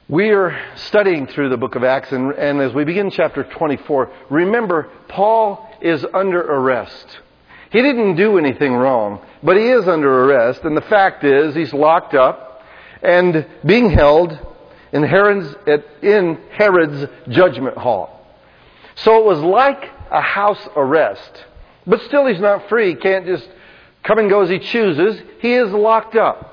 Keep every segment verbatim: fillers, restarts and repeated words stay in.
We are studying through the book of Acts, and, and as we begin chapter twenty-four, remember, Paul is under arrest. He didn't do anything wrong, but he is under arrest, and the fact is he's locked up and being held in Herod's, in Herod's judgment hall. So it was like a house arrest, but still he's not free. He can't just come and go as he chooses. He is locked up.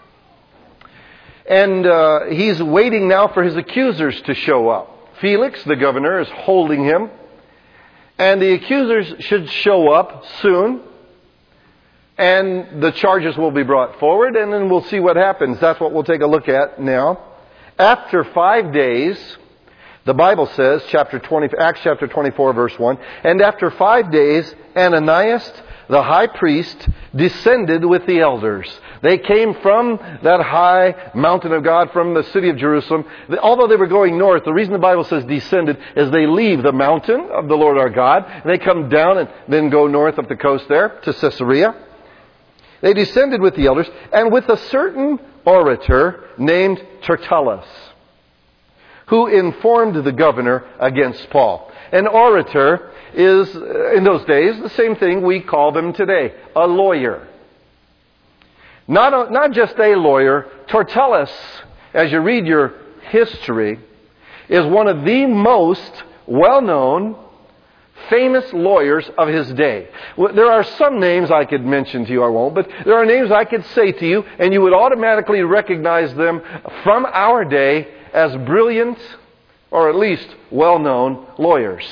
And uh, he's waiting now for his accusers to show up. Felix, the governor, is holding him. And the accusers should show up soon. And the charges will be brought forward. And then we'll see what happens. That's what we'll take a look at now. After five days, the Bible says, chapter twenty, Acts chapter twenty-four, verse one, and after five days, Ananias, the high priest, descended with the elders. They came from that high mountain of God, from the city of Jerusalem. Although they were going north, the reason the Bible says descended is they leave the mountain of the Lord our God. They come down and then go north up the coast there to Caesarea. They descended with the elders and with a certain orator named Tertullus, who informed the governor against Paul. An orator is, in those days, the same thing we call them today, a lawyer. Not, a, not just a lawyer. Tertullus, as you read your history, is one of the most well-known, famous lawyers of his day. There are some names I could mention to you, I won't, but there are names I could say to you, and you would automatically recognize them from our day as brilliant, or at least well-known lawyers.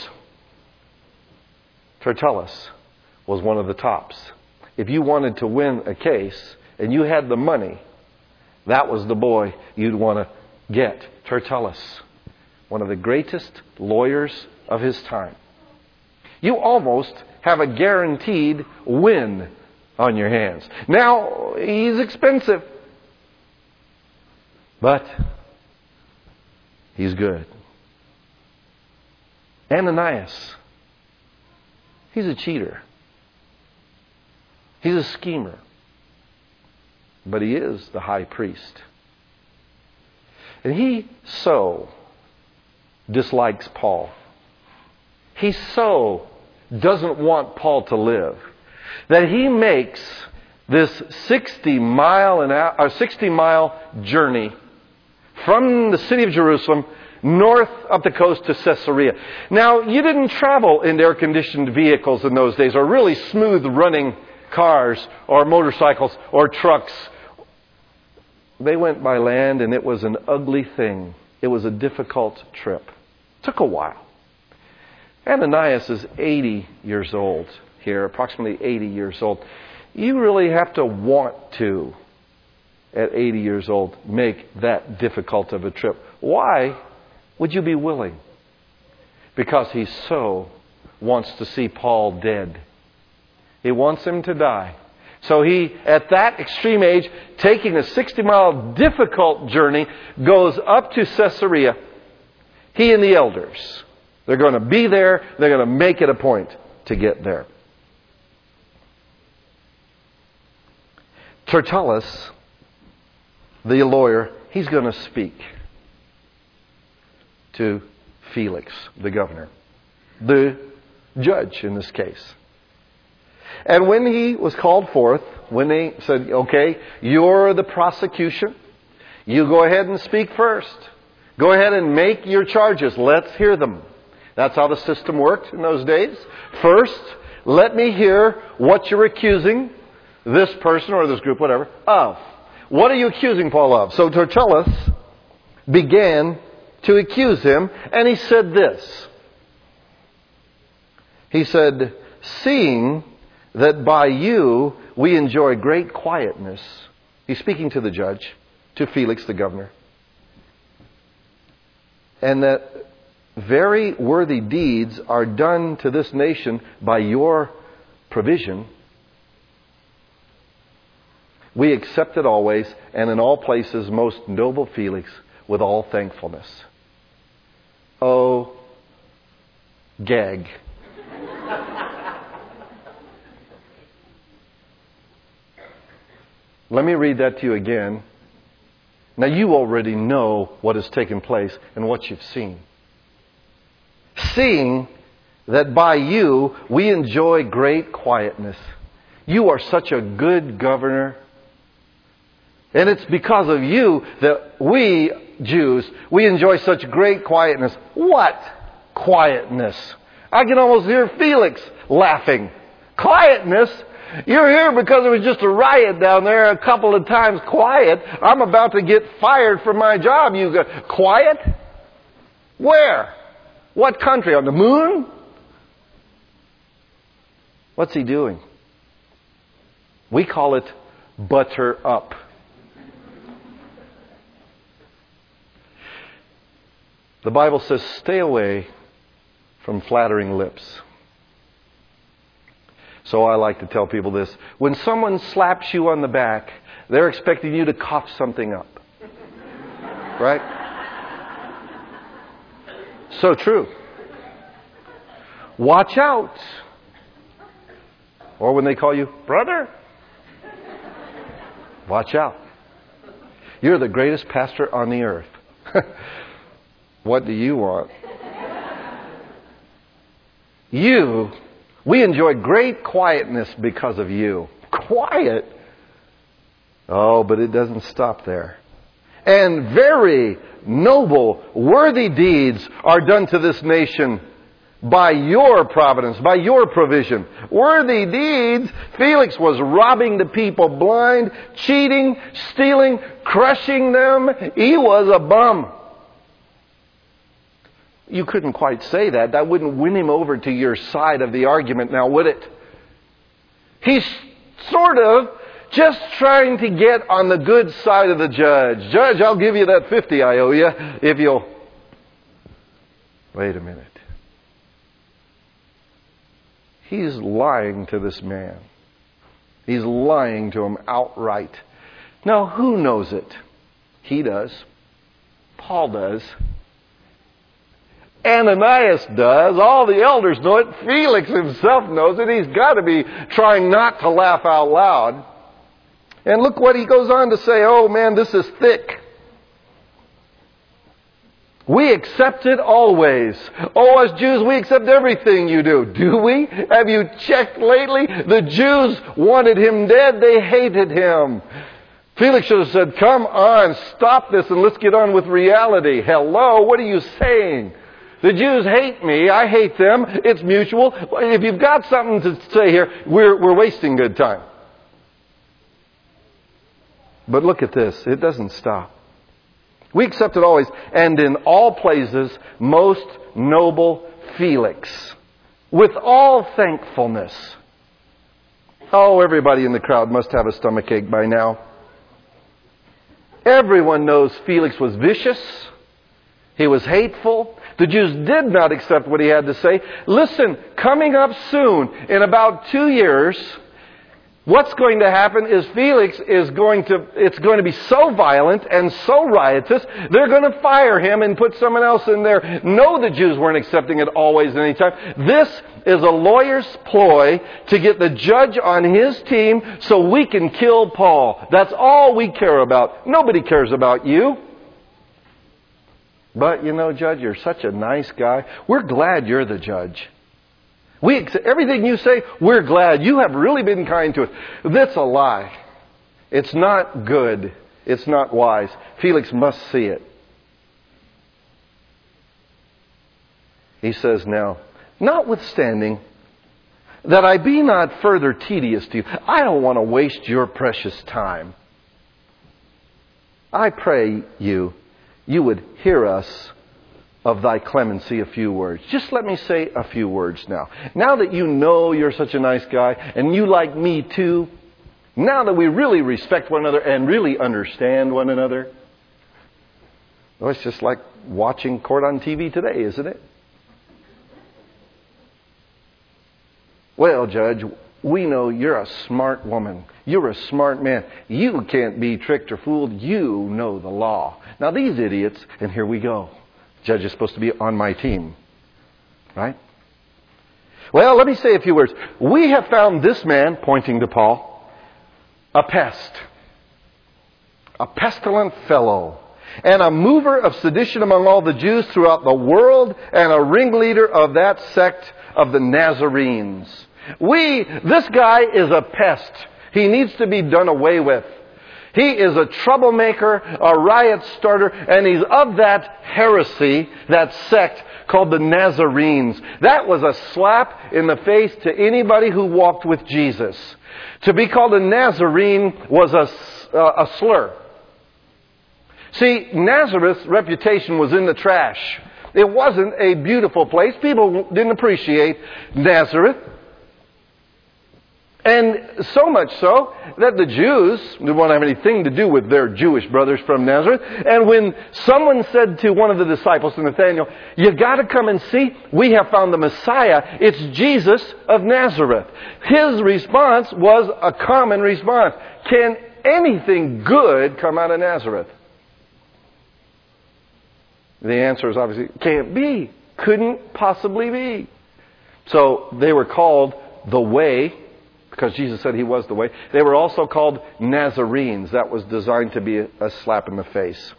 Tertullus was one of the tops. If you wanted to win a case and you had the money, that was the boy you'd want to get. Tertullus, one of the greatest lawyers of his time. You almost have a guaranteed win on your hands. Now, he's expensive, but he's good. Ananias, he's a cheater. He's a schemer. But he is the high priest. And he so dislikes Paul. He so doesn't want Paul to live that he makes this sixty mile an hour, or sixty mile journey from the city of Jerusalem north up the coast to Caesarea. Now, you didn't travel in air-conditioned vehicles in those days, or really smooth-running cars, or motorcycles, or trucks. They went by land, and it was an ugly thing. It was a difficult trip. It took a while. Ananias is eighty years old here, approximately eighty years old. You really have to want to, at eighty years old, make that difficult of a trip. Why would you be willing? Because he so wants to see Paul dead. He wants him to die. So he, at that extreme age, taking a sixty mile difficult journey, goes up to Caesarea. He and the elders. They're going to be there. They're going to make it a point to get there. Tertullus, the lawyer, he's going to speak to Felix, the governor, the judge in this case. And when he was called forth, when they said, okay, you're the prosecution, you go ahead and speak first. Go ahead and make your charges. Let's hear them. That's how the system worked in those days. First, let me hear what you're accusing this person or this group, whatever, of. What are you accusing Paul of? So Tertullus began to accuse him, and he said this. He said, seeing that by you we enjoy great quietness. He's speaking to the judge, to Felix the governor. And that very worthy deeds are done to this nation by your provision. We accept it always, and in all places, most noble Felix, with all thankfulness. Oh, gag. Let me read that to you again. Now you already know what has taken place and what you've seen. Seeing that by you we enjoy great quietness. You are such a good governor. And it's because of you that we, Jews, we enjoy such great quietness. What quietness? I can almost hear Felix laughing. Quietness? You're here because there was just a riot down there a couple of times. Quiet? I'm about to get fired from my job. You go, quiet? Where? What country? On the moon? What's he doing? We call it butter up. The Bible says, stay away from flattering lips. So I like to tell people this. When someone slaps you on the back, they're expecting you to cough something up. Right? So true. Watch out. Or when they call you, brother, watch out. You're the greatest pastor on the earth. What do you want? You, we enjoy great quietness because of you. Quiet? Oh, but it doesn't stop there. And very noble, worthy deeds are done to this nation by your providence, by your provision. Worthy deeds. Felix was robbing the people blind, cheating, stealing, crushing them. He was a bum. You couldn't quite say that. That wouldn't win him over to your side of the argument now, would it? He's sort of just trying to get on the good side of the judge. Judge, I'll give you that fifty I owe you if you'll... Wait a minute. He's lying to this man. He's lying to him outright. Now, who knows it? He does. Paul does. Ananias does. All the elders know it. Felix himself knows it. He's got to be trying not to laugh out loud. And look what he goes on to say. Oh man, this is thick. We accept it always. Oh, as Jews, we accept everything you do. Do we? Have you checked lately? The Jews wanted him dead. They hated him. Felix should have said, come on, stop this and let's get on with reality. Hello, what are you saying? The Jews hate me. I hate them. It's mutual. If you've got something to say here, we're, we're wasting good time. But look at this. It doesn't stop. We accept it always. And in all places, most noble Felix, with all thankfulness. Oh, everybody in the crowd must have a stomachache by now. Everyone knows Felix was vicious. He was hateful. The Jews did not accept what he had to say. Listen, coming up soon, in about two years, what's going to happen is Felix is going to, it's going to be so violent and so riotous, they're going to fire him and put someone else in there. No, the Jews weren't accepting it always and any time. This is a lawyer's ploy to get the judge on his team so we can kill Paul. That's all we care about. Nobody cares about you. But, you know, Judge, you're such a nice guy. We're glad you're the judge. We accept everything you say, we're glad. You have really been kind to us. That's a lie. It's not good. It's not wise. Felix must see it. He says now, notwithstanding that I be not further tedious to you, I don't want to waste your precious time. I pray you, you would hear us of thy clemency a few words. Just let me say a few words now. Now that you know you're such a nice guy, and you like me too, now that we really respect one another and really understand one another, well, it's just like watching court on T V today, isn't it? Well, Judge, we know you're a smart woman. You're a smart man. You can't be tricked or fooled. You know the law. Now these idiots, and here we go. Judge is supposed to be on my team. Right? Well, let me say a few words. We have found this man, pointing to Paul, a pest. a pestilent fellow, and a mover of sedition among all the Jews throughout the world, and a ringleader of that sect of the Nazarenes. We, this guy is a pest. He needs to be done away with. He is a troublemaker, a riot starter, and he's of that heresy, that sect called the Nazarenes. That was a slap in the face to anybody who walked with Jesus. To be called a Nazarene was a, uh, a slur. See, Nazareth's reputation was in the trash. It wasn't a beautiful place. People didn't appreciate Nazareth. And so much so that the Jews didn't want to have anything to do with their Jewish brothers from Nazareth. And when someone said to one of the disciples, to Nathanael, "You got to come and see, we have found the Messiah. It's Jesus of Nazareth." His response was a common response. Can anything good come out of Nazareth? The answer is obviously, can't be. Couldn't possibly be. So they were called the Way, because Jesus said He was the way. They were also called Nazarenes. That was designed to be a slap in the face.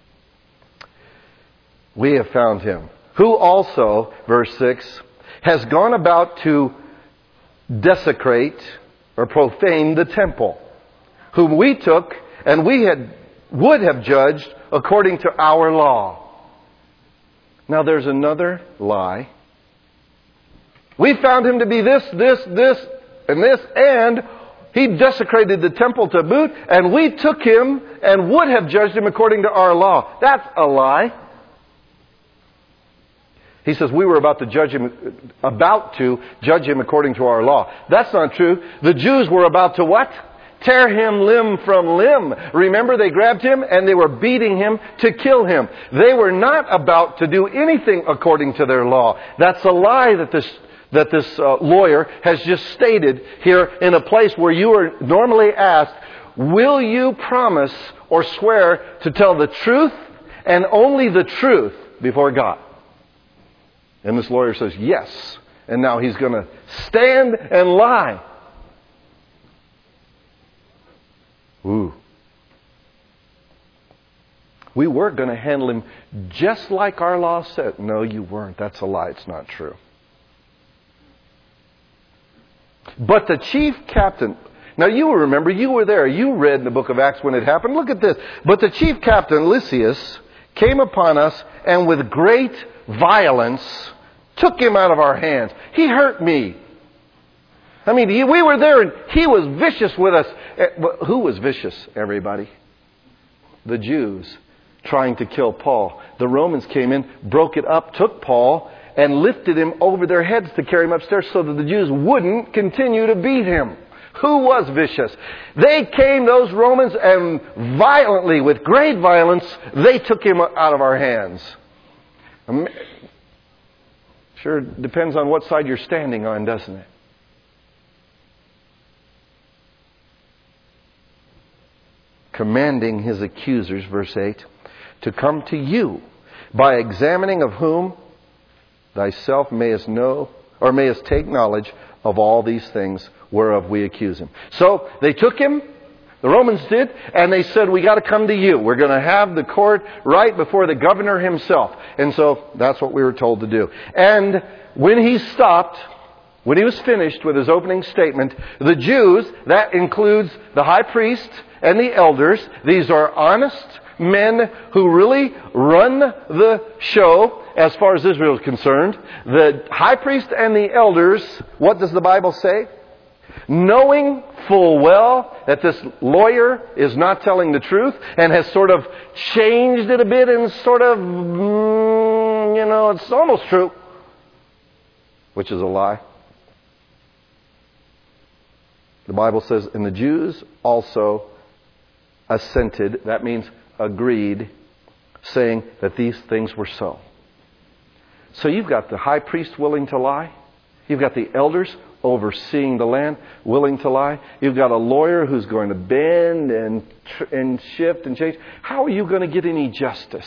We have found Him, who also, verse six, has gone about to desecrate or profane the temple, whom we took and we had would have judged according to our law. Now there's another lie. We found Him to be this, this, this, and this, and He desecrated the temple to boot, and we took Him and would have judged Him according to our law. That's a lie. He says we were about to judge Him, about to judge Him according to our law. That's not true. The Jews were about to what? Tear Him limb from limb. Remember, they grabbed Him and they were beating Him to kill Him. They were not about to do anything according to their law. That's a lie that this that this uh, lawyer has just stated here in a place where you are normally asked, will you promise or swear to tell the truth and only the truth before God? And this lawyer says yes. And now he's going to stand and lie. Ooh. We were going to handle him just like our law said. No, you weren't. That's a lie. It's not true. But the chief captain, now you will remember, you were there. You read in the book of Acts when it happened. Look at this. But the chief captain, Lysias, came upon us and with great violence took him out of our hands. He hurt me. I mean, he, we were there and he was vicious with us. Who was vicious, everybody? The Jews trying to kill Paul. The Romans came in, broke it up, took Paul, and lifted him over their heads to carry him upstairs so that the Jews wouldn't continue to beat him. Who was vicious? They came, those Romans, and violently, with great violence, they took him out of our hands. Sure depends on what side you're standing on, doesn't it? Commanding his accusers, verse eight, to come to you, by examining of whom thyself mayest know, or mayest take knowledge of all these things whereof we accuse him. So they took him, the Romans did, and they said, we got to come to you. We're going to have the court right before the governor himself. And so that's what we were told to do. And when he stopped, when he was finished with his opening statement, the Jews, that includes the high priest and the elders, these are honest men who really run the show as far as Israel is concerned. The high priest and the elders, what does the Bible say? Knowing full well that this lawyer is not telling the truth and has sort of changed it a bit and sort of, mm, you know, it's almost true, which is a lie. The Bible says, and the Jews also assented, that means agreed, saying that these things were so. So you've got the high priest willing to lie. You've got the elders overseeing the land willing to lie. You've got a lawyer who's going to bend and and shift and change. How are you going to get any justice?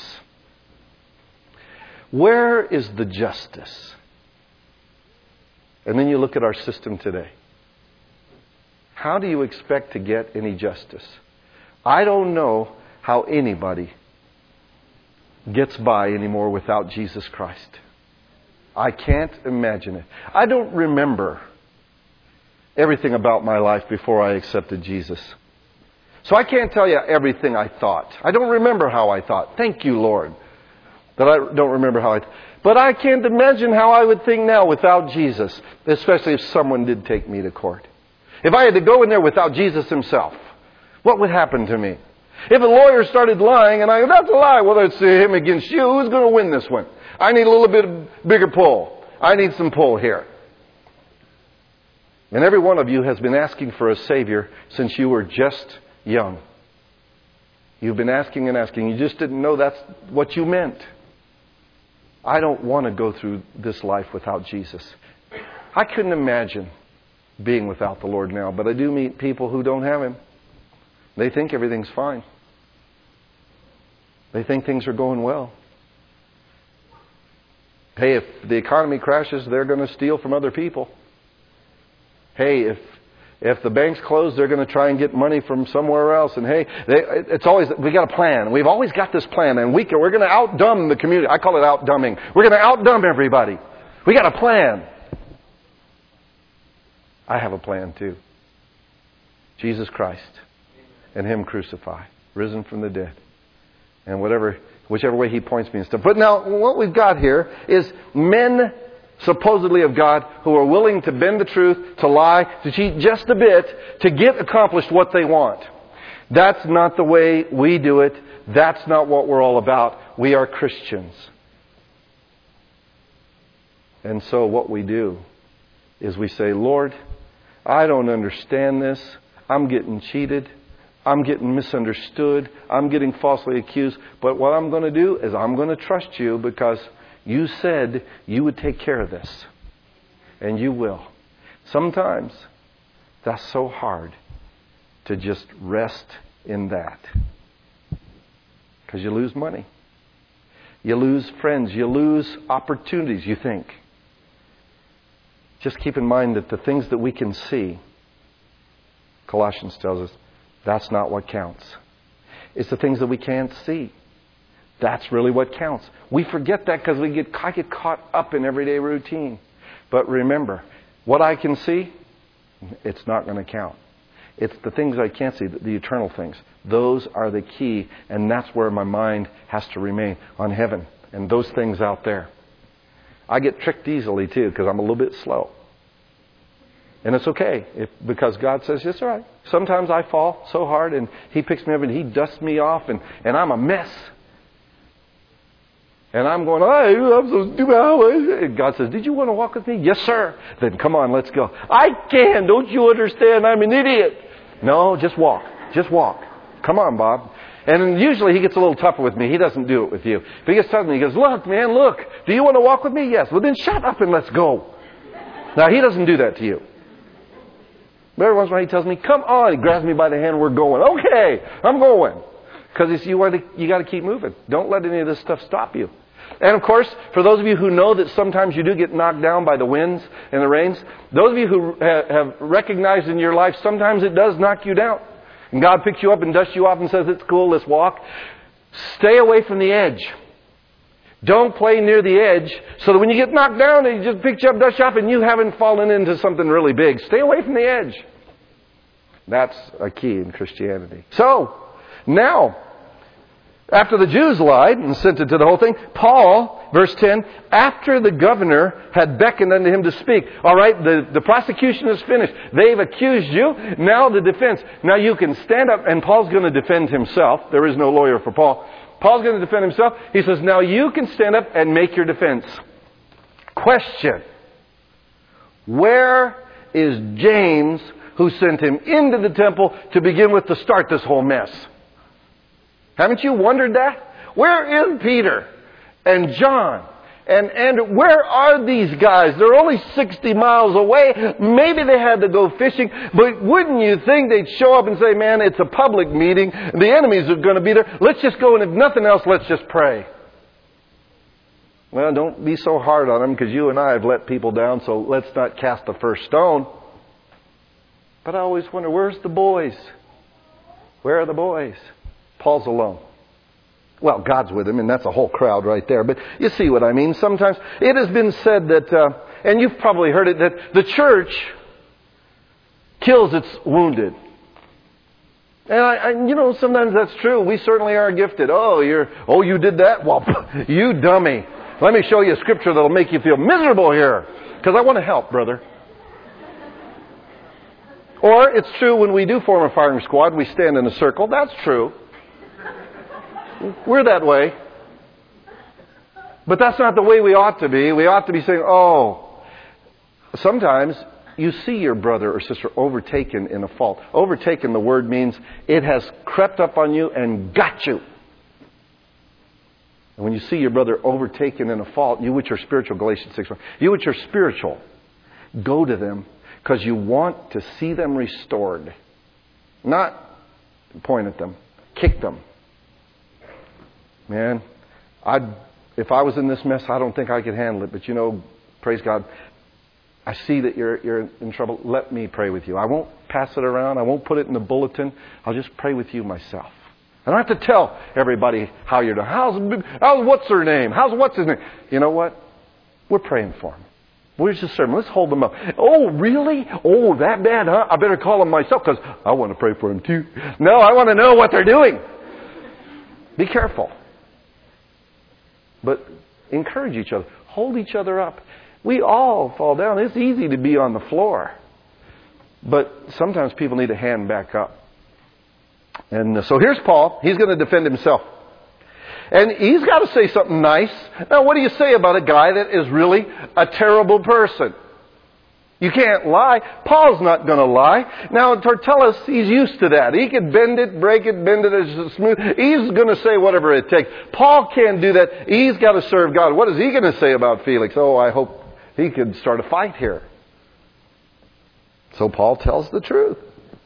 Where is the justice? And then you look at our system today. How do you expect to get any justice? I don't know how anybody gets by anymore without Jesus Christ. I can't imagine it. I don't remember everything about my life before I accepted Jesus. So I can't tell you everything I thought. I don't remember how I thought. Thank you, Lord, that I don't remember how I thought. But I can't imagine how I would think now without Jesus, especially if someone did take me to court. If I had to go in there without Jesus himself, what would happen to me? If a lawyer started lying and I go, that's a lie, well, it's him against you. Who's going to win this one? I need a little bit bigger pull. I need some pull here. And every one of you has been asking for a Savior since you were just young. You've been asking and asking. You just didn't know that's what you meant. I don't want to go through this life without Jesus. I couldn't imagine being without the Lord now, but I do meet people who don't have Him. They think everything's fine. They think things are going well. Hey, if the economy crashes, they're going to steal from other people. Hey, if if the banks close, they're going to try and get money from somewhere else. And hey, they, it's always, we got a plan. We've always got this plan, and we can, we're going to outdumb the community. I call it outdumbing. We're going to outdumb everybody. We got a plan. I have a plan too. Jesus Christ and Him crucified, risen from the dead, and whatever, whichever way He points me and stuff. But now, what we've got here is men supposedly of God who are willing to bend the truth, to lie, to cheat just a bit, to get accomplished what they want. That's not the way we do it. That's not what we're all about. We are Christians. And so what we do is we say, Lord, I don't understand this. I'm getting cheated. I'm getting misunderstood. I'm getting falsely accused. But what I'm going to do is I'm going to trust You because You said You would take care of this. And You will. Sometimes that's so hard to just rest in that. Because you lose money. You lose friends. You lose opportunities, you think. Just keep in mind that the things that we can see, Colossians tells us, that's not what counts. It's the things that we can't see. That's really what counts. We forget that because we get, I get caught up in everyday routine. But remember, what I can see, it's not going to count. It's the things I can't see, the, the eternal things. Those are the key, and that's where my mind has to remain, on heaven and those things out there. I get tricked easily too because I'm a little bit slow. And it's okay if, because God says, it's all right. Sometimes I fall so hard and He picks me up and He dusts me off and, and I'm a mess. And I'm going, oh, I'm so stupid. And God says, did you want to walk with me? Yes, sir. Then come on, let's go. I can. Don't you understand? I'm an idiot. No, just walk. Just walk. Come on, Bob. And usually He gets a little tougher with me. He doesn't do it with you. But He gets tougher with me. He goes, look, man, look. Do you want to walk with me? Yes. Well, then shut up and let's go. Now, He doesn't do that to you. But every once in a while He tells me, come on. He grabs me by the hand. We're going. Okay, I'm going. Because you, you got to keep moving. Don't let any of this stuff stop you. And of course, for those of you who know that sometimes you do get knocked down by the winds and the rains, those of you who have recognized in your life sometimes it does knock you down. And God picks you up and dusts you off and says, it's cool, let's walk. Stay away from the edge. Don't play near the edge so that when you get knocked down, He just picks you up, dusts you off, and you haven't fallen into something really big. Stay away from the edge. That's a key in Christianity. So, now, after the Jews lied and assented to the whole thing, Paul, verse ten, after the governor had beckoned unto him to speak. All right, the, the prosecution is finished. They've accused you. Now the defense. Now you can stand up, and Paul's going to defend himself. There is no lawyer for Paul. Paul's going to defend himself. He says, now you can stand up and make your defense. Question. Where is James, who sent him into the temple to begin with to start this whole mess? Haven't you wondered that? Where is Peter and John and Andrew? Where are these guys? They're only sixty miles away. Maybe they had to go fishing. But wouldn't you think they'd show up and say, man, it's a public meeting. The enemies are going to be there. Let's just go, and if nothing else, let's just pray. Well, don't be so hard on them because you and I have let people down, so let's not cast the first stone. But I always wonder, where's the boys? Where are the boys? Paul's alone. Well, God's with him, and that's a whole crowd right there. But you see what I mean. Sometimes it has been said that, uh, and you've probably heard it, that the church kills its wounded. And I, I, you know, sometimes that's true. We certainly are gifted. Oh, you're, oh, you did that? Well, you dummy. Let me show you a scripture that'll make you feel miserable here. Because I want to help, brother. Or it's true when we do form a firing squad, we stand in a circle. That's true. We're that way. But that's not the way we ought to be. We ought to be saying, oh, sometimes you see your brother or sister overtaken in a fault. Overtaken, the word means it has crept up on you and got you. And when you see your brother overtaken in a fault, you which are spiritual, Galatians six one, you which are spiritual, go to them because you want to see them restored. Not point at them, kick them. Man, I'd, if I was in this mess, I don't think I could handle it. But you know, praise God, I see that you're you're in trouble. Let me pray with you. I won't pass it around. I won't put it in the bulletin. I'll just pray with you myself. I don't have to tell everybody how you're doing. How's, how's what's her name? How's what's his name? You know what? We're praying for him. Where's the sermon? Let's hold them up. Oh, really? Oh, that bad, huh? I better call them myself because I want to pray for him too. No, I want to know what they're doing. Be careful. But encourage each other. Hold each other up. We all fall down. It's easy to be on the floor. But sometimes people need a hand back up. And so here's Paul. He's going to defend himself. And he's got to say something nice. Now, what do you say about a guy that is really a terrible person? You can't lie. Paul's not going to lie. Now, Tertullus, he's used to that. He can bend it, break it, bend it as smooth. He's going to say whatever it takes. Paul can't do that. He's got to serve God. What is he going to say about Felix? Oh, I hope he could start a fight here. So Paul tells the truth.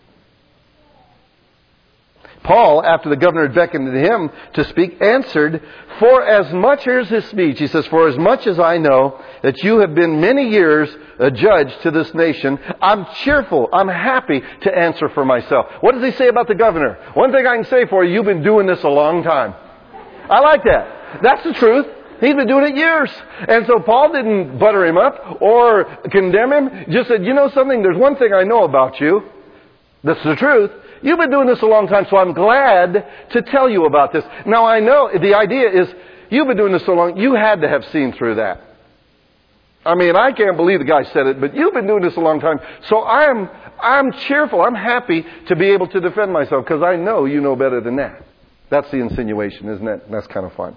Paul, after the governor had beckoned to him to speak, answered, for as much, here's his speech, he says, for as much as I know that you have been many years a judge to this nation, I'm cheerful, I'm happy to answer for myself. What does he say about the governor? One thing I can say for you, you've been doing this a long time. I like that. That's the truth. He's been doing it years. And so Paul didn't butter him up or condemn him. Just said, you know something, there's one thing I know about you. That's the truth. You've been doing this a long time, so I'm glad to tell you about this. Now I know, the idea is, you've been doing this so long, you had to have seen through that. I mean, I can't believe the guy said it, but you've been doing this a long time, so I'm, I'm cheerful, I'm happy to be able to defend myself, because I know you know better than that. That's the insinuation, isn't it? That's kind of fun.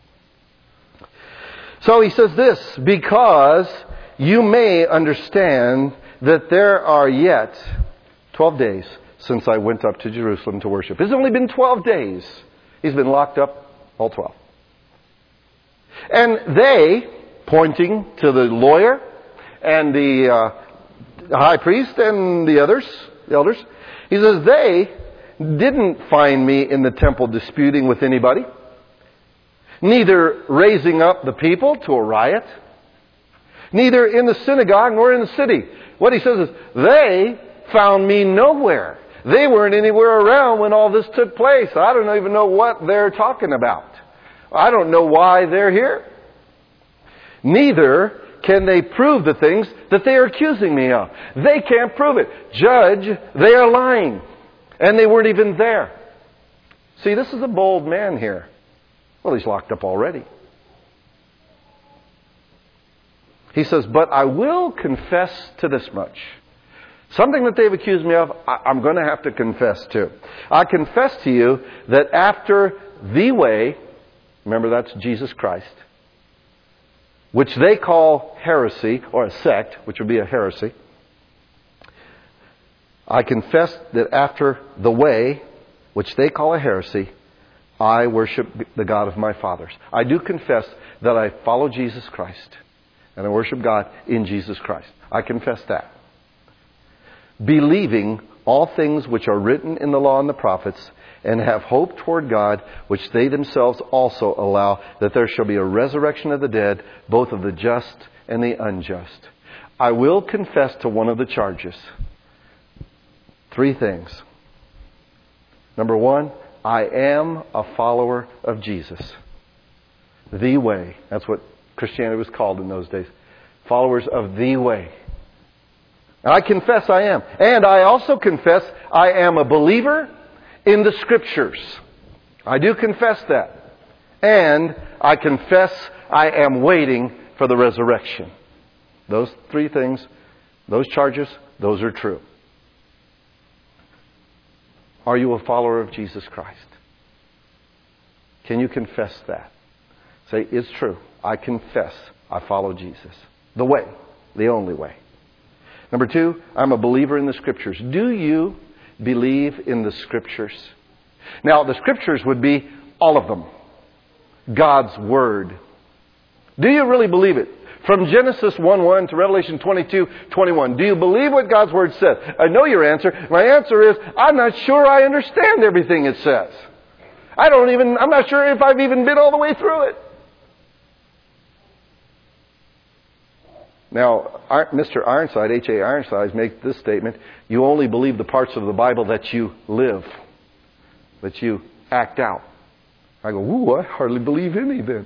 So he says this, because you may understand that there are yet twelve days since I went up to Jerusalem to worship. It's only been twelve days. He's been locked up all twelve. And they, pointing to the lawyer and the, uh, the high priest and the others, the elders, he says, they didn't find me in the temple disputing with anybody, neither raising up the people to a riot, neither in the synagogue nor in the city. What he says is, they found me nowhere. They weren't anywhere around when all this took place. I don't even know what they're talking about. I don't know why they're here. Neither can they prove the things that they are accusing me of. They can't prove it. Judge, they are lying. And they weren't even there. See, this is a bold man here. Well, he's locked up already. He says, but I will confess to this much. Something that they've accused me of, I'm going to have to confess to. I confess to you that after the way, remember that's Jesus Christ, which they call heresy, or a sect, which would be a heresy. I confess that after the way, which they call a heresy, I worship the God of my fathers. I do confess that I follow Jesus Christ, and I worship God in Jesus Christ. I confess that. Believing all things which are written in the law and the prophets, and have hope toward God, which they themselves also allow, that there shall be a resurrection of the dead, both of the just and the unjust. I will confess to one of the charges. Three things. Number one, I am a follower of Jesus. The way. That's what Christianity was called in those days. Followers of the way. And I confess I am. And I also confess I am a believer in the Scriptures. I do confess that. And I confess I am waiting for the resurrection. Those three things, those charges, those are true. Are you a follower of Jesus Christ? Can you confess that? Say, it's true. I confess I follow Jesus. The way. The only way. Number two, I'm a believer in the Scriptures. Do you believe in the Scriptures? Now, the Scriptures would be all of them. God's Word. Do you really believe it? From Genesis one one to Revelation twenty-two twenty-one. Do you believe what God's Word says? I know your answer. My answer is, I'm not sure I understand everything it says. I don't even, I'm not sure if I've even been all the way through it. Now, Mister Ironside, H A Ironside, makes this statement: you only believe the parts of the Bible that you live, that you act out. I go, ooh, I hardly believe any then.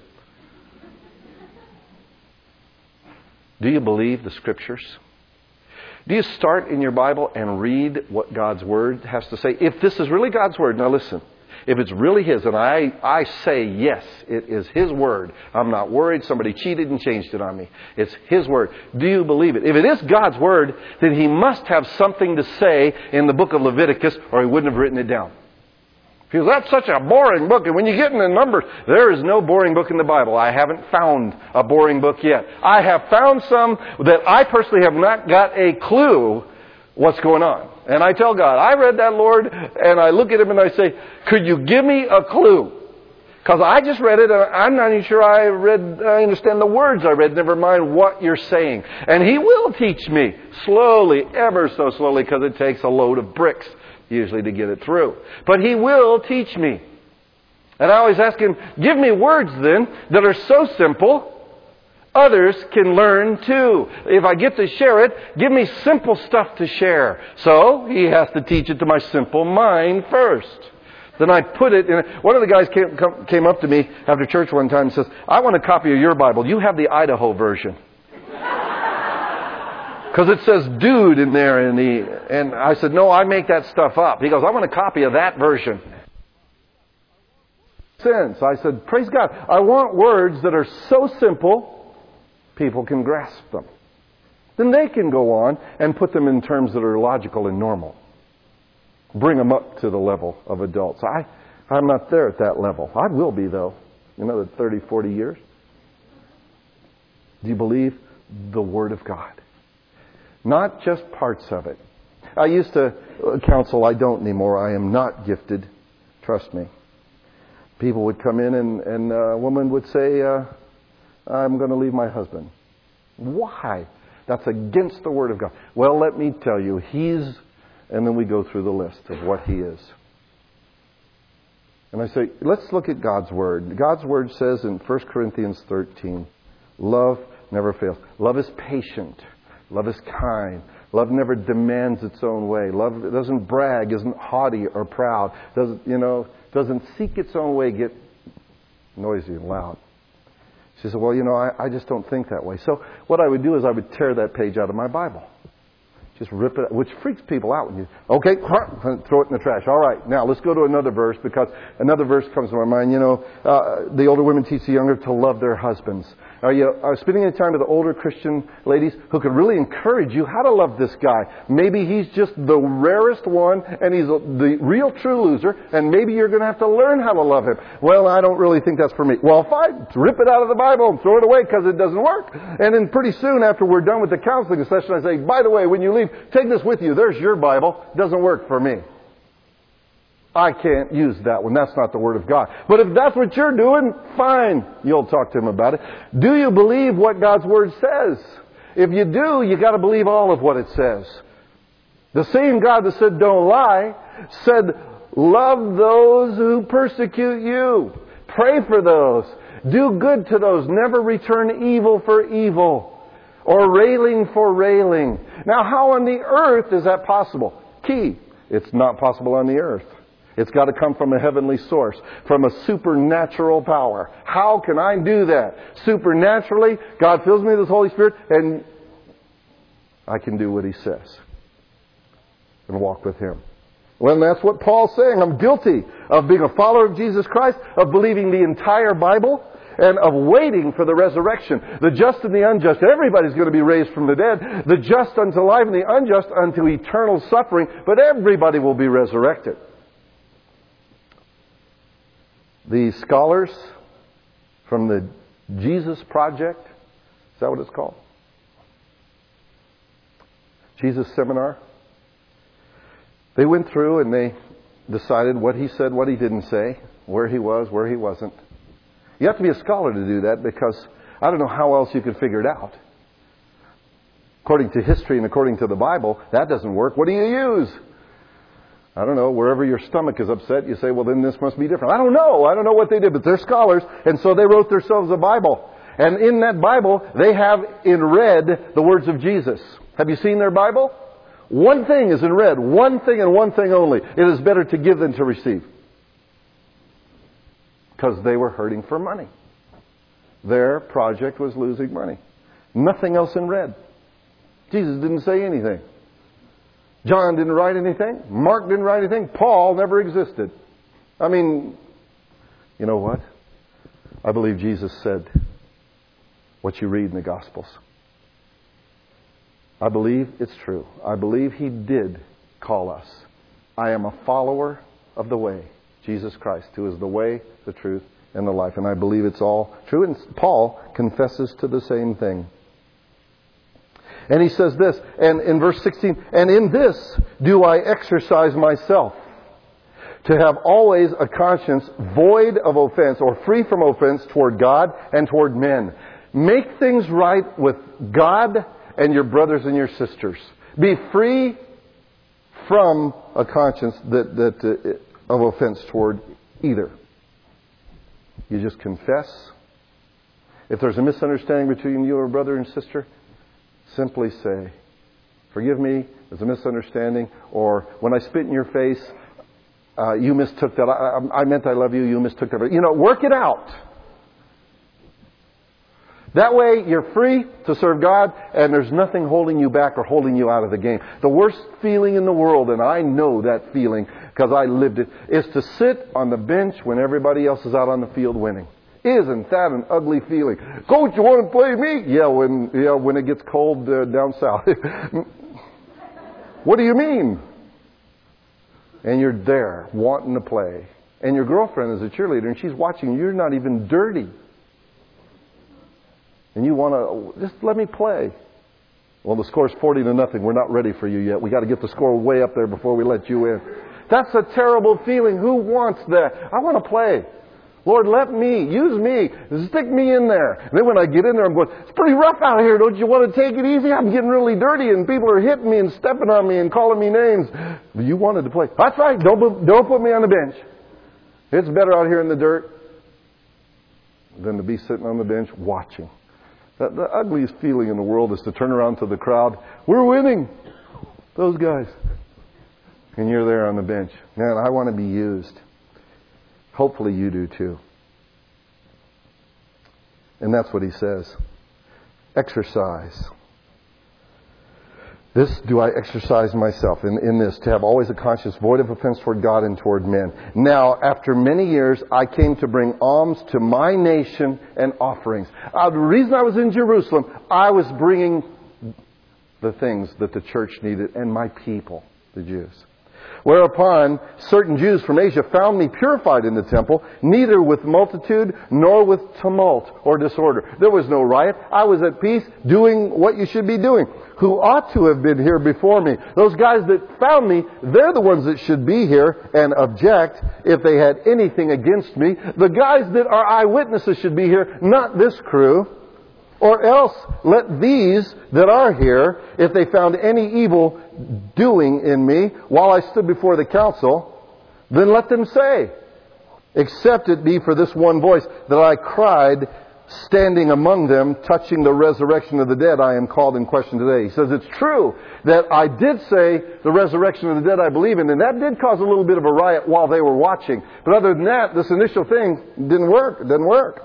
Do you believe the Scriptures? Do you start in your Bible and read what God's Word has to say? If this is really God's Word, now listen. If it's really His, and I, I say yes, it is His Word. I'm not worried somebody cheated and changed it on me. It's His Word. Do you believe it? If it is God's Word, then He must have something to say in the book of Leviticus, or He wouldn't have written it down. Because that's such a boring book. And when you get into Numbers, there is no boring book in the Bible. I haven't found a boring book yet. I have found some that I personally have not got a clue what's going on. And I tell God, I read that, Lord, and I look at Him and I say, could you give me a clue? Because I just read it and I'm not even sure I read, I understand the words I read, never mind what you're saying. And He will teach me slowly, ever so slowly, because it takes a load of bricks usually to get it through. But He will teach me. And I always ask Him, give me words then that are so simple others can learn too. If I get to share it, give me simple stuff to share. So He has to teach it to my simple mind first. Then I put it in. One of the guys came, came up to me after church one time and says, I want a copy of your Bible. You have the Idaho version. Because it says dude in there. And, he, and I said, no, I make that stuff up. He goes, I want a copy of that version. Since I said, praise God, I want words that are so simple, people can grasp them. Then they can go on and put them in terms that are logical and normal. Bring them up to the level of adults. I, I'm not there at that level. I will be, though, in another thirty, forty years. Do you believe the Word of God? Not just parts of it. I used to counsel. I don't anymore. I am not gifted. Trust me. People would come in and, and a woman would say, uh, I'm going to leave my husband. Why? That's against the Word of God. Well, let me tell you, He's... And then we go through the list of what He is. And I say, let's look at God's Word. God's Word says in First Corinthians thirteen, love never fails. Love is patient. Love is kind. Love never demands its own way. Love doesn't brag, isn't haughty or proud. Doesn't, you know, doesn't seek its own way, get noisy and loud. She said, well, you know, I, I just don't think that way. So what I would do is I would tear that page out of my Bible. Just rip it, which freaks people out when you, okay, throw it in the trash. All right, now let's go to another verse, because another verse comes to my mind. You know, uh, the older women teach the younger to love their husbands. Are you are spending any time with the older Christian ladies who could really encourage you how to love this guy? Maybe he's just the rarest one and he's the real true loser, and maybe you're going to have to learn how to love him. Well, I don't really think that's for me. Well, fine, rip it out of the Bible and throw it away because it doesn't work. And then pretty soon after we're done with the counseling session, I say, by the way, when you leave, take this with you. There's your Bible. It doesn't work for me. I can't use that one. That's not the Word of God. But if that's what you're doing, fine. You'll talk to Him about it. Do you believe what God's Word says? If you do, you got to believe all of what it says. The same God that said don't lie said love those who persecute you. Pray for those. Do good to those. Never return evil for evil. Or railing for railing. Now, how on the earth is that possible? Key. It's not possible on the earth. It's got to come from a heavenly source, from a supernatural power. How can I do that? Supernaturally, God fills me with His Holy Spirit, and I can do what He says and walk with Him. Well, that's what Paul's saying. I'm guilty of being a follower of Jesus Christ, of believing the entire Bible, and of waiting for the resurrection. The just and the unjust. Everybody's going to be raised from the dead. The just unto life and the unjust unto eternal suffering. But everybody will be resurrected. The scholars from the Jesus Project, is that what it's called? Jesus Seminar. They went through and they decided what he said, what he didn't say, where he was, where he wasn't. You have to be a scholar to do that, because I don't know how else you could figure it out. According to history and according to the Bible, that doesn't work. What do you use? I don't know. Wherever your stomach is upset, you say, well, then this must be different. I don't know. I don't know what they did, but they're scholars, and so they wrote themselves a Bible. And in that Bible, they have in red the words of Jesus. Have you seen their Bible? One thing is in red. One thing and one thing only. It is better to give than to receive. Because they were hurting for money. Their project was losing money. Nothing else in red. Jesus didn't say anything. John didn't write anything. Mark didn't write anything. Paul never existed. I mean, you know what? I believe Jesus said what you read in the Gospels. I believe it's true. I believe He did call us. I am a follower of the way, Jesus Christ, who is the way, the truth, and the life. And I believe it's all true. And Paul confesses to the same thing. And he says this, and in verse sixteen, and in this do I exercise myself, to have always a conscience void of offense, or free from offense toward God and toward men. Make things right with God and your brothers and your sisters. Be free from a conscience that, that uh, of offense toward either. You just confess. If there's a misunderstanding between you or brother and sister, simply say, forgive me, there's a misunderstanding. Or when I spit in your face, uh, you mistook that. I, I meant I love you, you mistook that. You know, work it out. That way you're free to serve God, and there's nothing holding you back or holding you out of the game. The worst feeling in the world, and I know that feeling because I lived it, is to sit on the bench when everybody else is out on the field winning. Isn't that an ugly feeling? Coach, you want to play me? Yeah, when yeah when it gets cold uh, down south. What do you mean? And you're there wanting to play. And your girlfriend is a cheerleader and she's watching you. You're not even dirty. And you want to, just let me play. Well, the score's forty to nothing. We're not ready for you yet. We got to get the score way up there before we let you in. That's a terrible feeling. Who wants that? I want to play. Lord, let me, use me, stick me in there. And then when I get in there, I'm going, it's pretty rough out here. Don't you want to take it easy? I'm getting really dirty and people are hitting me and stepping on me and calling me names. But you wanted to play. That's right. Don't, don't put me on the bench. It's better out here in the dirt than to be sitting on the bench watching. The, the ugliest feeling in the world is to turn around to the crowd. We're winning. Those guys. And you're there on the bench. Man, I want to be used. Hopefully you do too. And that's what he says. Exercise. This do I exercise myself in, in this, to have always a conscience void of offense toward God and toward men. Now, after many years, I came to bring alms to my nation and offerings. Uh, the reason I was in Jerusalem, I was bringing the things that the church needed and my people, the Jews. Whereupon certain Jews from Asia found me purified in the temple, neither with multitude nor with tumult or disorder. There was no riot. I was at peace, doing what you should be doing. Who ought to have been here before me? Those guys that found me, they're the ones that should be here and object if they had anything against me. The guys that are eyewitnesses should be here, not this crew. Or else let these that are here, if they found any evil doing in me while I stood before the council, then let them say, except it be for this one voice, that I cried standing among them, touching the resurrection of the dead, I am called in question today. He says, it's true that I did say the resurrection of the dead I believe in, and that did cause a little bit of a riot while they were watching. But other than that, this initial thing didn't work. It didn't work.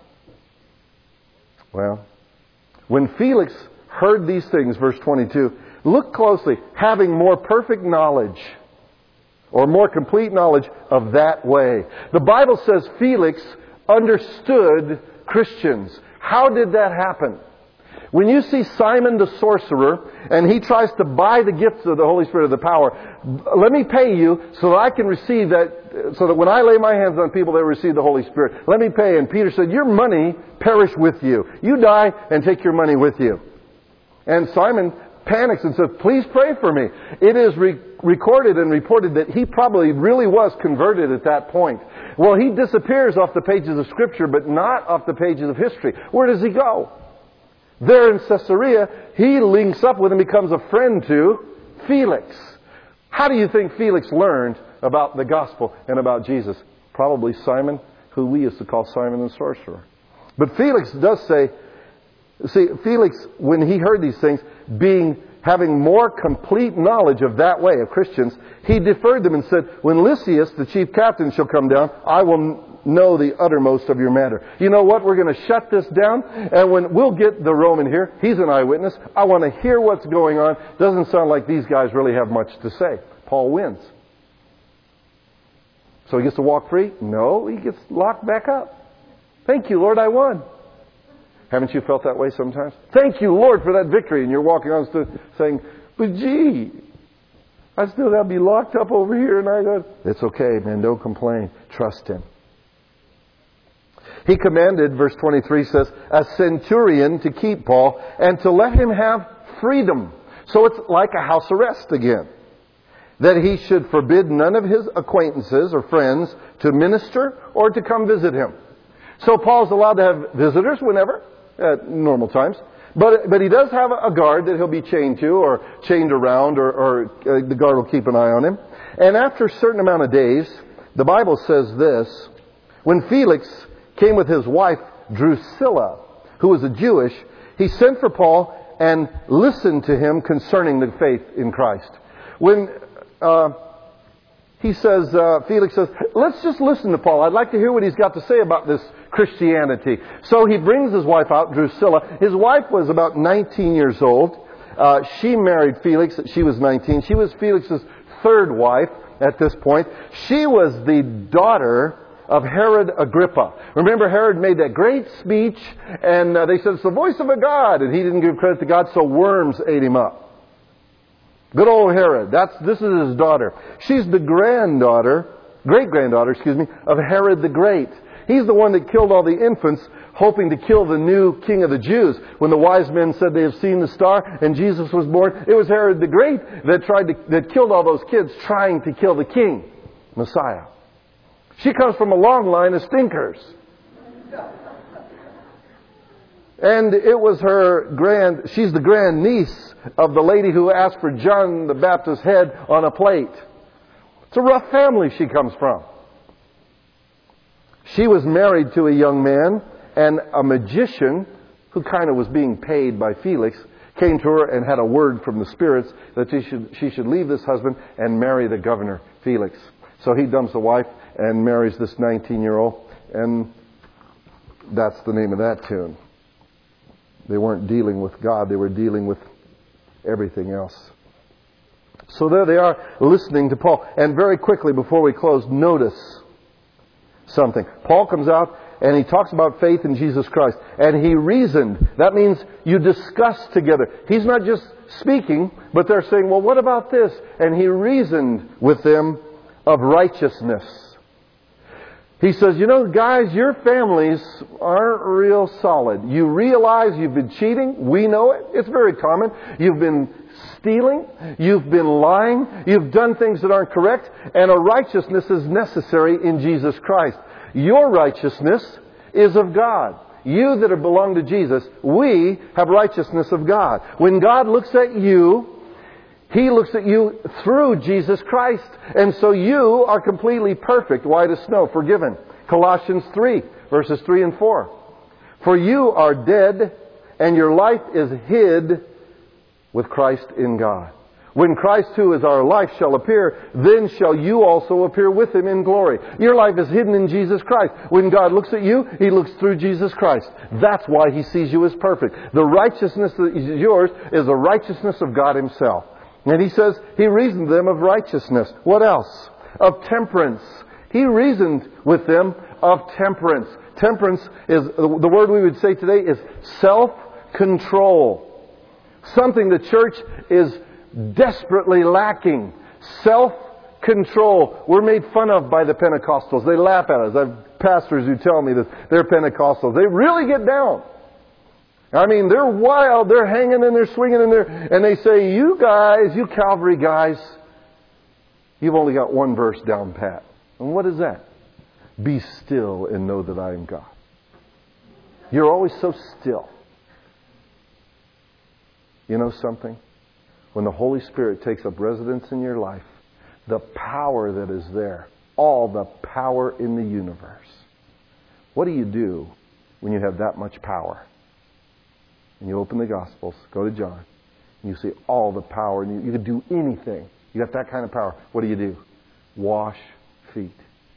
Well, when Felix heard these things, verse twenty-two, look closely, having more perfect knowledge, or more complete knowledge of that way. The Bible says Felix understood Christians. How did that happen? When you see Simon the sorcerer and he tries to buy the gifts of the Holy Spirit of the power, let me pay you so that I can receive that, so that when I lay my hands on people, they receive the Holy Spirit. Let me pay. And Peter said, your money perish with you. You die and take your money with you. And Simon panics and says, please pray for me. It is re- recorded and reported that he probably really was converted at that point. Well, he disappears off the pages of Scripture, but not off the pages of history. Where does he go? There in Caesarea, he links up with and becomes a friend to Felix. How do you think Felix learned about the gospel and about Jesus? Probably Simon, who we used to call Simon the sorcerer. But Felix does say, see, Felix, when he heard these things, being having more complete knowledge of that way of Christians, he deferred them and said, when Lysias, the chief captain, shall come down, I will know the uttermost of your matter. You know what? We're going to shut this down, and when we'll get the Roman here, he's an eyewitness. I want to hear what's going on. Doesn't sound like these guys really have much to say. Paul wins. So he gets to walk free? No, he gets locked back up. Thank you, Lord, I won. Haven't you felt that way sometimes? Thank you, Lord, for that victory. And you're walking on still saying, but gee, I still got to be locked up over here. And I go, it's okay, man. Don't complain. Trust Him. He commanded, verse twenty-three says, a centurion to keep Paul and to let him have freedom. So it's like a house arrest again. That he should forbid none of his acquaintances or friends to minister or to come visit him. So Paul's allowed to have visitors whenever, at normal times. But but he does have a guard that he'll be chained to or chained around, or, or uh, the guard will keep an eye on him. And after a certain amount of days, the Bible says this, when Felix came with his wife Drusilla, who was a Jewish, he sent for Paul and listened to him concerning the faith in Christ. When uh, he says, uh, Felix says, let's just listen to Paul. I'd like to hear what he's got to say about this Christianity. So he brings his wife out, Drusilla. His wife was about nineteen years old. Uh, she married Felix. She was nineteen. She was Felix's third wife at this point. She was the daughter of Herod Agrippa. Remember, Herod made that great speech, and uh, they said, it's the voice of a God, and he didn't give credit to God, so worms ate him up. Good old Herod. That's this is his daughter. She's the granddaughter, great-granddaughter, excuse me, of Herod the Great. He's the one that killed all the infants, hoping to kill the new king of the Jews. When the wise men said they have seen the star and Jesus was born, it was Herod the Great that tried to, that killed all those kids trying to kill the king, Messiah. She comes from a long line of stinkers. And it was her grand, she's the grand niece of the lady who asked for John the Baptist's head on a plate. It's a rough family she comes from. She was married to a young man, and a magician who kind of was being paid by Felix came to her and had a word from the spirits that she should, she should leave this husband and marry the governor, Felix. So he dumps the wife and marries this nineteen-year-old, and that's the name of that tune. They weren't dealing with God, they were dealing with everything else. So there they are, listening to Paul. And very quickly, before we close, notice something. Paul comes out and he talks about faith in Jesus Christ. And he reasoned. That means you discuss together. He's not just speaking, but they're saying, well, what about this? And he reasoned with them of righteousness. He says, you know, guys, your families aren't real solid. You realize you've been cheating. We know it. It's very common. You've been stealing. You've been lying. You've done things that aren't correct. And a righteousness is necessary in Jesus Christ. Your righteousness is of God. You that belong to Jesus, we have righteousness of God. When God looks at you, He looks at you through Jesus Christ. And so you are completely perfect, white as snow, forgiven. Colossians three, verses three and four. For you are dead, and your life is hid with Christ in God. When Christ, who is our life, shall appear, then shall you also appear with Him in glory. Your life is hidden in Jesus Christ. When God looks at you, He looks through Jesus Christ. That's why He sees you as perfect. The righteousness that is yours is the righteousness of God Himself. And He says He reasoned them of righteousness. What else? Of temperance. He reasoned with them of temperance. Temperance is, the word we would say today is self-control. Something the church is desperately lacking. Self-control. We're made fun of by the Pentecostals. They laugh at us. I have pastors who tell me that they're Pentecostals. They really get down. I mean, they're wild. They're hanging and they're swinging and they're, and they say, you guys, you Calvary guys, you've only got one verse down pat. And what is that? Be still and know that I am God. You're always so still. You know something? When the Holy Spirit takes up residence in your life, the power that is there, all the power in the universe. What do you do when you have that much power? And you open the Gospels, go to John, and you see all the power. And you, you can do anything. You got that kind of power. What do you do? Wash feet.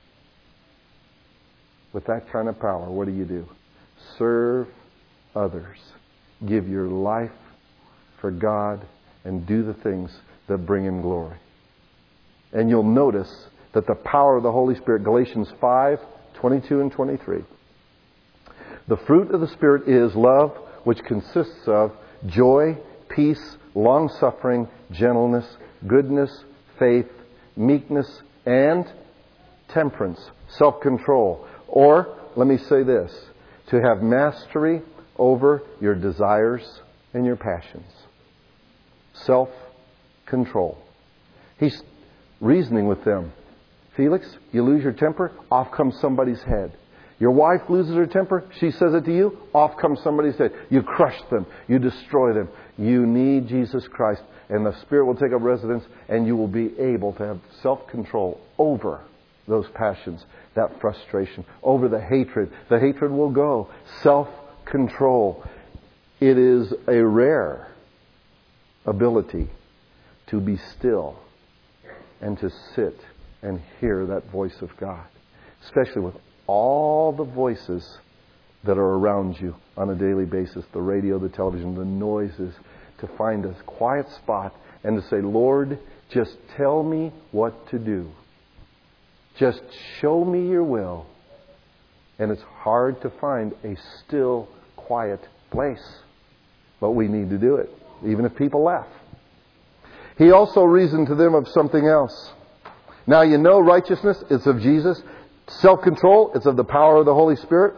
With that kind of power, what do you do? Serve others. Give your life for God and do the things that bring Him glory. And you'll notice that the power of the Holy Spirit, Galatians five, twenty-two and twenty-three. The fruit of the Spirit is love, which consists of joy, peace, long-suffering, gentleness, goodness, faith, meekness, and temperance, self-control. Or, let me say this, to have mastery over your desires and your passions. Self-control. He's reasoning with them. Felix, you lose your temper, off comes somebody's head. Your wife loses her temper, she says it to you, off comes somebody's head. You crush them. You destroy them. You need Jesus Christ, and the Spirit will take up residence, and you will be able to have self-control over those passions, that frustration, over the hatred. The hatred will go. Self-control. It is a rare ability to be still and to sit and hear that voice of God, especially with all the voices that are around you on a daily basis, the radio, the television, the noises, to find a quiet spot and to say, Lord, just tell me what to do. Just show me your will. And it's hard to find a still, quiet place. But we need to do it, even if people laugh. He also reasoned to them of something else. Now you know righteousness, it's of Jesus. Self-control, it's of the power of the Holy Spirit.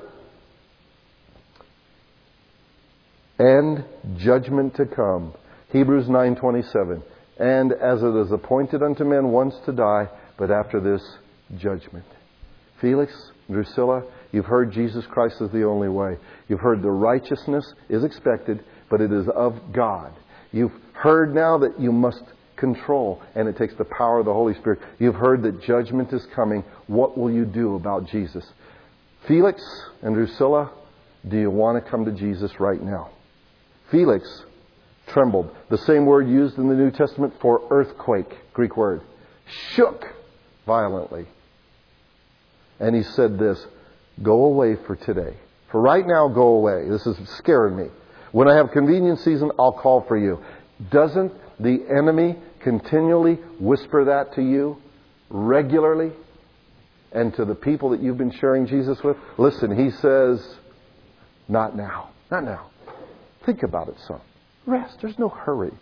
And judgment to come. Hebrews nine twenty-seven. And as it is appointed unto men once to die, but after this, judgment. Felix, Drusilla, you've heard Jesus Christ is the only way. You've heard the righteousness is expected, but it is of God. You've heard now that you must control, and it takes the power of the Holy Spirit. You've heard that judgment is coming. What will you do about Jesus? Felix and Drusilla, do you want to come to Jesus right now? Felix trembled. The same word used in the New Testament for earthquake, Greek word. Shook violently. And he said this, go away for today. For right now, go away. This is scaring me. When I have convenient season, I'll call for you. Doesn't the enemy continually whisper that to you regularly? And to the people that you've been sharing Jesus with? Listen, he says, not now. Not now. Think about it some. Rest. There's no hurry.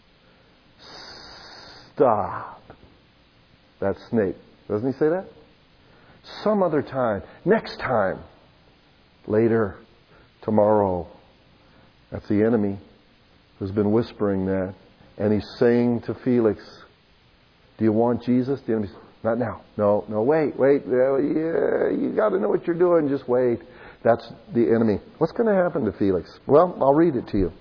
Stop. That snake. Doesn't he say that? Some other time. Next time. Later. Tomorrow. That's the enemy who's been whispering that. And he's saying to Felix, do you want Jesus? The enemy's, not now. No, no, wait, wait. Yeah, you got to know what you're doing. Just wait. That's the enemy. What's going to happen to Felix? Well, I'll read it to you.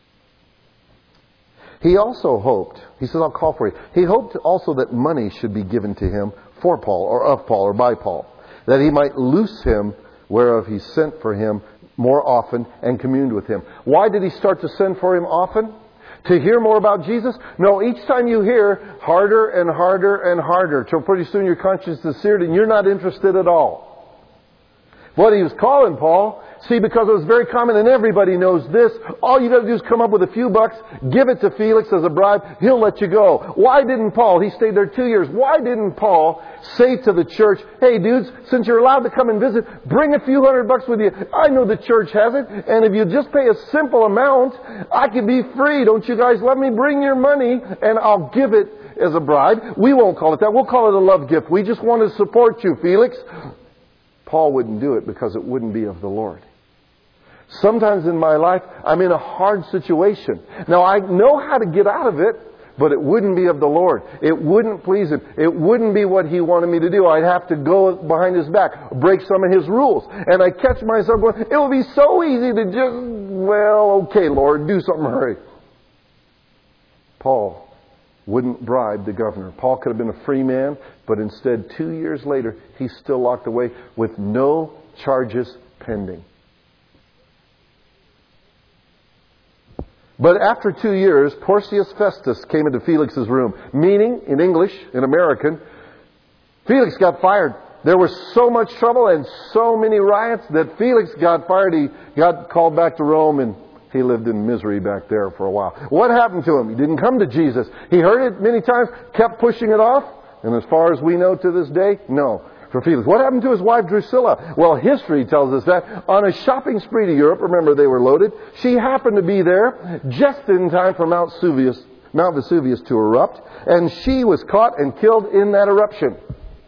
He also hoped, he says, I'll call for you. He hoped also that money should be given to him for Paul, or of Paul, or by Paul, that he might loose him whereof he sent for him more often and communed with him. Why did he start to send for him often? To hear more about Jesus? No, each time you hear, harder and harder and harder, till pretty soon your conscience is seared and you're not interested at all. What he was calling Paul, see, because it was very common and everybody knows this, all you got to do is come up with a few bucks, give it to Felix as a bribe, he'll let you go. Why didn't Paul, he stayed there two years, why didn't Paul say to the church, hey dudes, since you're allowed to come and visit, bring a few hundred bucks with you. I know the church has it, and if you just pay a simple amount, I can be free. Don't you guys let me bring your money and I'll give it as a bribe. We won't call it that. We'll call it a love gift. We just want to support you, Felix. Paul wouldn't do it because it wouldn't be of the Lord. Sometimes in my life, I'm in a hard situation. Now, I know how to get out of it, but it wouldn't be of the Lord. It wouldn't please Him. It wouldn't be what He wanted me to do. I'd have to go behind His back, break some of His rules. And I catch myself going, it would be so easy to just, well, okay, Lord, do something, hurry. Paul wouldn't bribe the governor. Paul could have been a free man, but instead, two years later, he's still locked away with no charges pending. But after two years, Porcius Festus came into Felix's room. Meaning, in English, in American, Felix got fired. There was so much trouble and so many riots that Felix got fired. He got called back to Rome and he lived in misery back there for a while. What happened to him? He didn't come to Jesus. He heard it many times, kept pushing it off. And as far as we know to this day, no. For Felix. What happened to his wife Drusilla? Well, history tells us that on a shopping spree to Europe, remember they were loaded, she happened to be there just in time for Mount Vesuvius, Mount Vesuvius to erupt, and she was caught and killed in that eruption.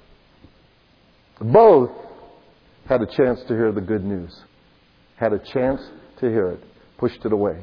Both had a chance to hear the good news. Had a chance to hear it. Pushed it away.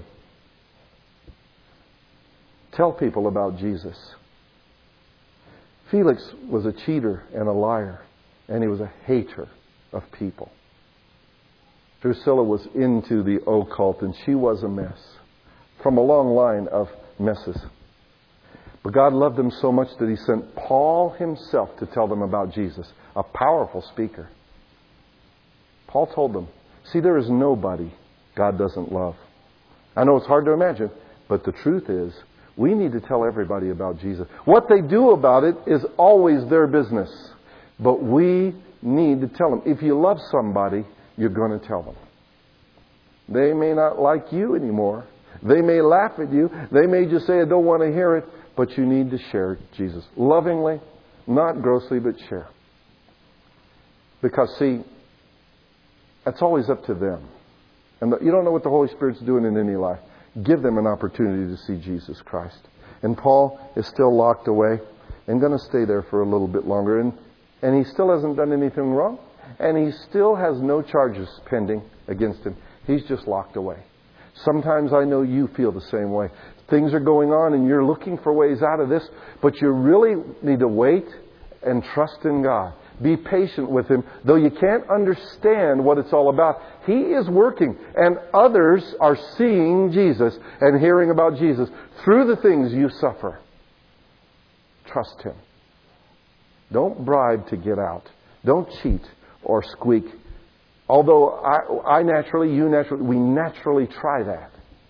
Tell people about Jesus. Felix was a cheater and a liar. And he was a hater of people. Drusilla was into the occult and she was a mess. From a long line of messes. But God loved them so much that He sent Paul himself to tell them about Jesus. A powerful speaker. Paul told them, see, there is nobody God doesn't love. I know it's hard to imagine, but the truth is, we need to tell everybody about Jesus. What they do about it is always their business. But we need to tell them. If you love somebody, you're going to tell them. They may not like you anymore. They may laugh at you. They may just say, I don't want to hear it. But you need to share Jesus. Lovingly, not grossly, but share. Because, see, it's always up to them. And you don't know what the Holy Spirit's doing in any life. Give them an opportunity to see Jesus Christ. And Paul is still locked away and going to stay there for a little bit longer. And And he still hasn't done anything wrong. And he still has no charges pending against him. He's just locked away. Sometimes I know you feel the same way. Things are going on and you're looking for ways out of this. But you really need to wait and trust in God. Be patient with Him. Though you can't understand what it's all about, He is working. And others are seeing Jesus and hearing about Jesus through the things you suffer. Trust Him. Don't bribe to get out. Don't cheat or squeak. Although I, I naturally, you naturally, we naturally try that.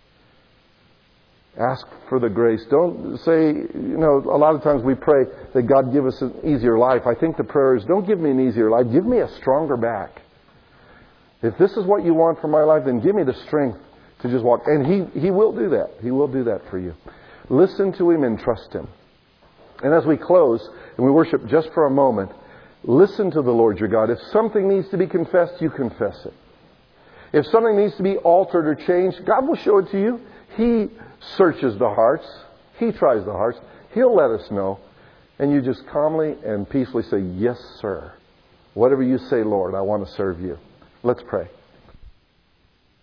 Ask for the grace. Don't say, you know, a lot of times we pray that God give us an easier life. I think the prayer is, don't give me an easier life. Give me a stronger back. If this is what you want for my life, then give me the strength to just walk. And He, He will do that. He will do that for you. Listen to Him and trust Him. And as we close and we worship just for a moment, listen to the Lord your God. If something needs to be confessed, you confess it. If something needs to be altered or changed, God will show it to you. He searches the hearts. He tries the hearts. He'll let us know. And you just calmly and peacefully say, yes, sir. Whatever you say, Lord, I want to serve you. Let's pray.